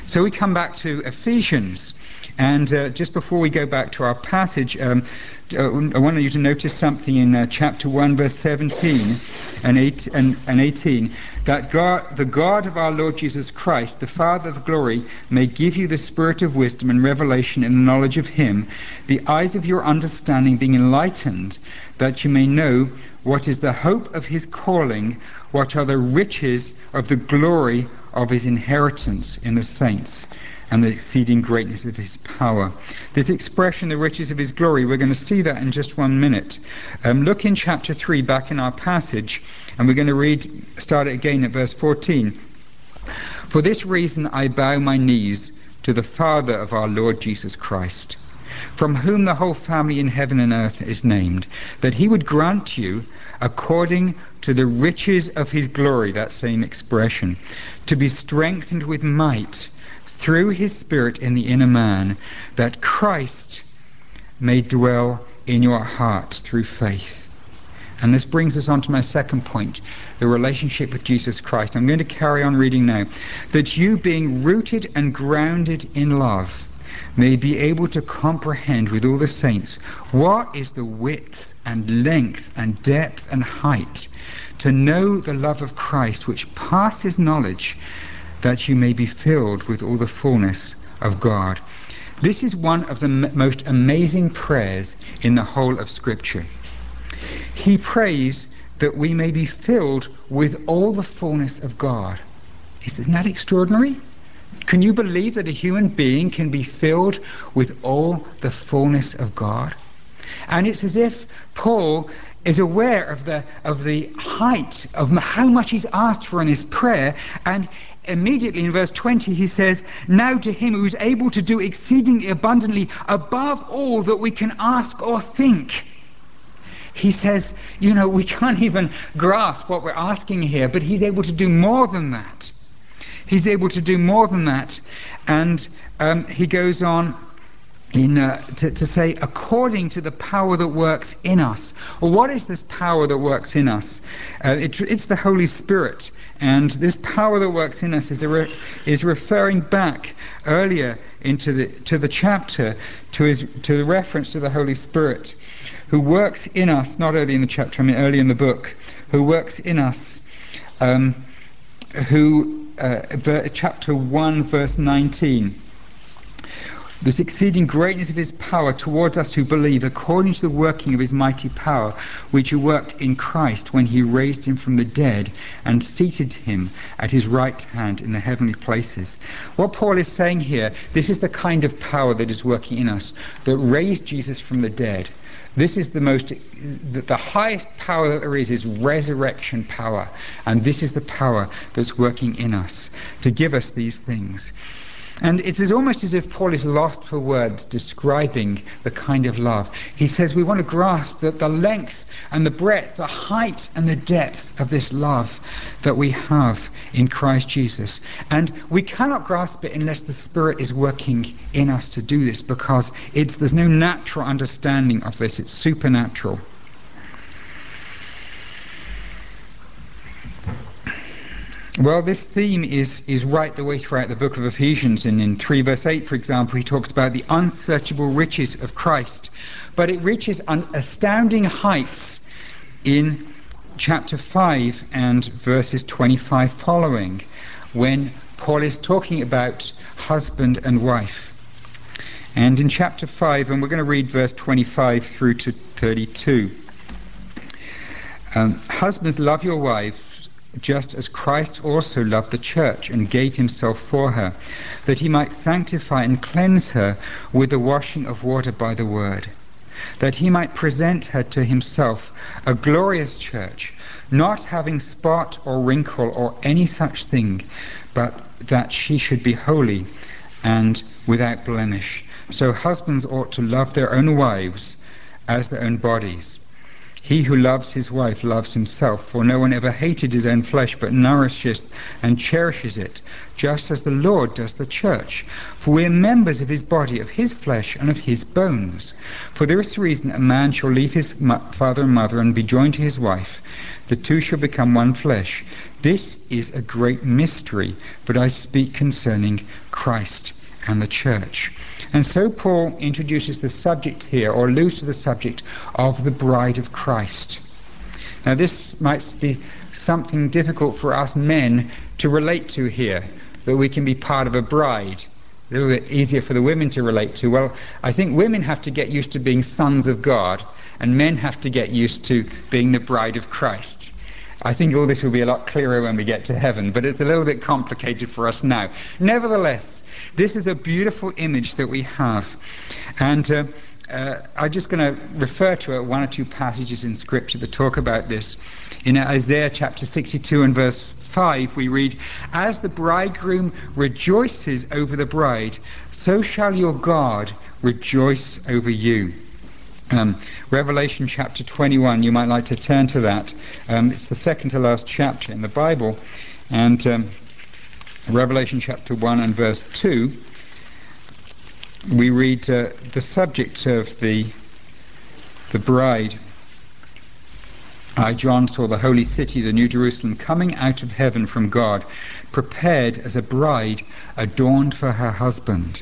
So we come back to Ephesians, and just before we go back to our passage, I want you to notice something in chapter 1, verse 17 and 18, that God, the God of our Lord Jesus Christ, the Father of glory, may give you the spirit of wisdom and revelation in the knowledge of him, the eyes of your understanding being enlightened, that you may know what is the hope of his calling, what are the riches of the glory of his inheritance in the saints, and the exceeding greatness of his power. This expression, the riches of his glory, we're going to see that in just 1 minute. Look in chapter 3, back in our passage, and we're going to start it again at verse 14. For this reason I bow my knees to the Father of our Lord Jesus Christ, from whom the whole family in heaven and earth is named, that he would grant you, according to the riches of his glory, that same expression, to be strengthened with might through his Spirit in the inner man, that Christ may dwell in your hearts through faith. And this brings us on to my second point, the relationship with Jesus Christ. I'm going to carry on reading now. That you, being rooted and grounded in love, may be able to comprehend with all the saints what is the width and length and depth and height, to know the love of Christ which passes knowledge, that you may be filled with all the fullness of God. This is one of the most amazing prayers in the whole of Scripture. He prays that we may be filled with all the fullness of God. Isn't that extraordinary? Can you believe that a human being can be filled with all the fullness of God? And it's as if Paul is aware of the height of how much he's asked for in his prayer, and immediately in verse 20 he says, now to him who is able to do exceedingly abundantly above all that we can ask or think. He says, we can't even grasp what we're asking here, but he's able to do more than that. He's able to do more than that. And he goes on to say, according to the power that works in us. Well, what is this power that works in us? It's the Holy Spirit. And this power that works in us is referring back earlier into the chapter to the reference to the Holy Spirit, who works in us, not early in the chapter, early in the book, who works in us, chapter 1, verse 19. This exceeding greatness of his power towards us who believe, according to the working of his mighty power, which he worked in Christ when he raised him from the dead and seated him at his right hand in the heavenly places. What Paul is saying here, this is the kind of power that is working in us, that raised Jesus from the dead. This is the highest power that there is resurrection power. And this is the power that's working in us to give us these things. And it is almost as if Paul is lost for words describing the kind of love. He says we want to grasp the length and the breadth, the height and the depth of this love that we have in Christ Jesus. And we cannot grasp it unless the Spirit is working in us to do this, because there's no natural understanding of this. It's supernatural. Well, this theme is right the way throughout the book of Ephesians. And in 3 verse 8, for example, he talks about the unsearchable riches of Christ. But it reaches astounding heights in chapter 5 and verses 25 following, when Paul is talking about husband and wife. And in chapter 5, and we're going to read verse 25 through to 32. Husbands, love your wives, just as Christ also loved the church and gave himself for her, that he might sanctify and cleanse her with the washing of water by the word, that he might present her to himself a glorious church, not having spot or wrinkle or any such thing, but that she should be holy and without blemish. So husbands ought to love their own wives as their own bodies. He who loves his wife loves himself, for no one ever hated his own flesh, but nourishes and cherishes it, just as the Lord does the church. For we are members of his body, of his flesh, and of his bones. For this reason a man shall leave his father and mother and be joined to his wife. The two shall become one flesh. This is a great mystery, but I speak concerning Christ and the church. And so Paul introduces the subject here, or alludes to the subject of the bride of Christ. Now this might be something difficult for us men to relate to here, that we can be part of a bride. A little bit easier for the women to relate to. Well, I think women have to get used to being sons of God, and men have to get used to being the bride of Christ. I think all this will be a lot clearer when we get to heaven, but it's a little bit complicated for us now. Nevertheless, this is a beautiful image that we have. And I'm just going to refer to one or two passages in Scripture that talk about this. In Isaiah chapter 62 and verse 5, we read, "As the bridegroom rejoices over the bride, so shall your God rejoice over you." Revelation chapter 21, you might like to turn to that. It's the second to last chapter in the Bible. And Revelation chapter 1 and verse 2, we read the subject of the bride. "I, John, saw the holy city, the New Jerusalem, coming out of heaven from God, prepared as a bride adorned for her husband.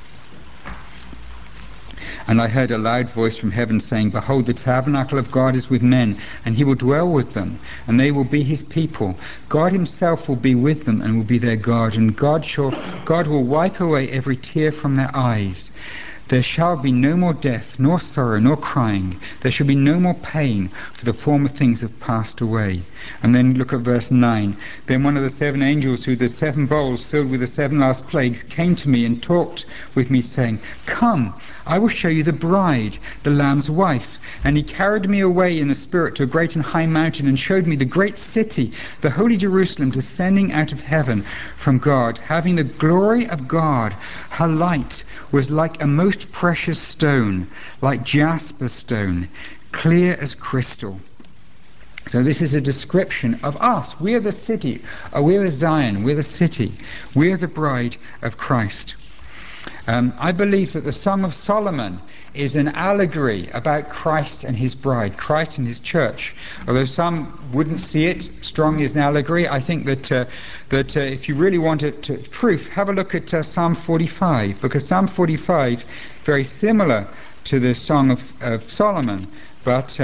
And I heard a loud voice from heaven saying, Behold, the tabernacle of God is with men, and he will dwell with them, and they will be his people. God himself will be with them and will be their God, and God will wipe away every tear from their eyes. There shall be no more death, nor sorrow, nor crying. There shall be no more pain, for the former things have passed away." And then look at verse 9. "Then one of the seven angels, who had the seven bowls filled with the seven last plagues, came to me and talked with me, saying, Come, I will show you the bride, the Lamb's wife. And he carried me away in the Spirit to a great and high mountain, and showed me the great city, the holy Jerusalem, descending out of heaven from God, having the glory of God. Her light was like a most precious stone, like jasper stone, clear as crystal." So this is a description of us. We are the city. We are Zion. We're the city. We are the bride of Christ. I believe that the Song of Solomon is an allegory about Christ and his bride, Christ and his church. Although some wouldn't see it strongly as an allegory, I think that if you really want proof, have a look at Psalm 45, because Psalm 45, very similar to the Song of Solomon, but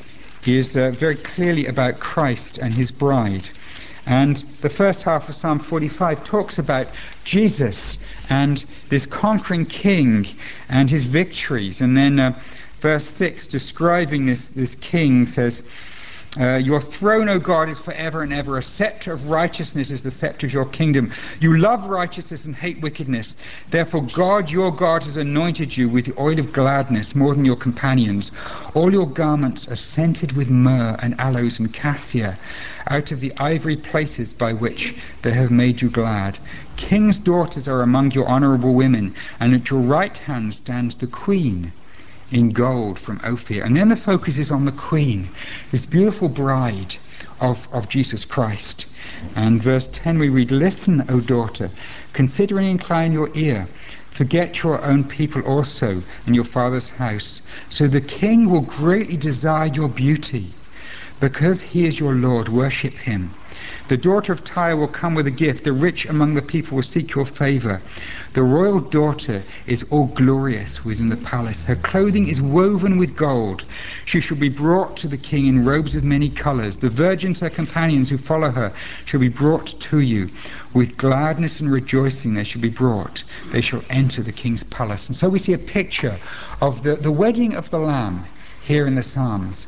is very clearly about Christ and his bride. And the first half of Psalm 45 talks about Jesus and this conquering king and his victories. And then verse 6, describing this king, says, "Your throne, O God, is forever and ever. A scepter of righteousness is the scepter of your kingdom. You love righteousness and hate wickedness. Therefore God, your God, has anointed you with the oil of gladness more than your companions. All your garments are scented with myrrh and aloes and cassia, out of the ivory places by which they have made you glad. King's daughters are among your honorable women, and at your right hand stands the queen in gold from Ophir." And then the focus is on the queen, this beautiful bride of Jesus Christ. And verse 10 we read, "Listen, O daughter, consider and incline your ear. Forget your own people also and your father's house. So the king will greatly desire your beauty. Because he is your Lord, worship him. The daughter of Tyre will come with a gift. The rich among the people will seek your favor. The royal daughter is all glorious within the palace. Her clothing is woven with gold. She shall be brought to the king in robes of many colors. The virgins, her companions who follow her, shall be brought to you. With gladness and rejoicing they shall be brought. They shall enter the king's palace." And so we see a picture of the wedding of the Lamb here in the Psalms.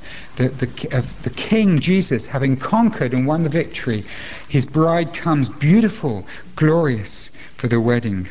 The King Jesus, having conquered and won the victory, his bride comes beautiful, glorious for the wedding.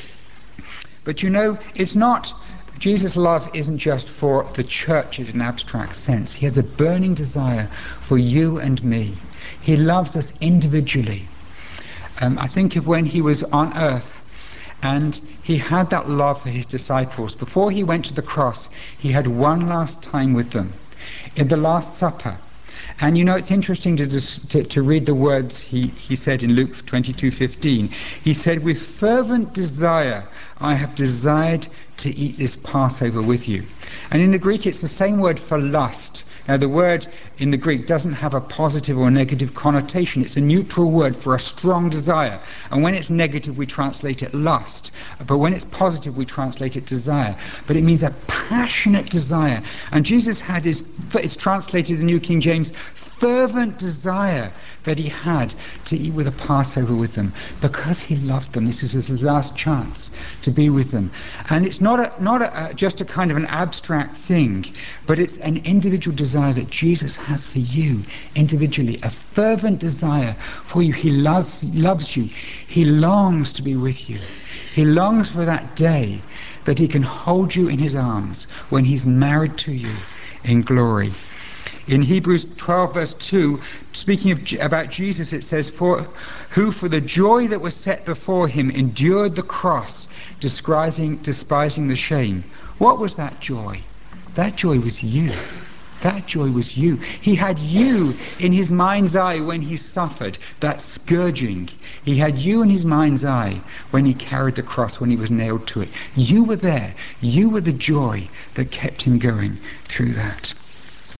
But you know, it's not, Jesus' love isn't just for the church in an abstract sense. He has a burning desire for you and me. He loves us individually. I think of when he was on earth, and he had that love for his disciples. Before he went to the cross, he had one last time with them. in the Last Supper. And you know, it's interesting to read the words he said in Luke 22:15. He said, "With fervent desire I have desired to eat this Passover with you." And in the Greek it's the same word for lust. Now the word in the Greek doesn't have a positive or negative connotation. It's a neutral word for a strong desire. And when it's negative we translate it lust. But when it's positive we translate it desire. But it means a passionate desire. And Jesus had his, it's translated in the New King James, fervent desire that he had to eat with a Passover with them because he loved them. This was his last chance to be with them. And it's not just a kind of an abstract thing, but it's an individual desire that Jesus has for you individually, a fervent desire for you. He loves you. He longs to be with you. He longs for that day that he can hold you in his arms when he's married to you in glory. In Hebrews 12 verse 2, speaking about Jesus, it says, who for the joy that was set before him endured the cross, despising the shame. What was that joy? That joy was you. That joy was you. He had you in his mind's eye when he suffered that scourging. He had you in his mind's eye when he carried the cross, when he was nailed to it. You were there. You were the joy that kept him going through that.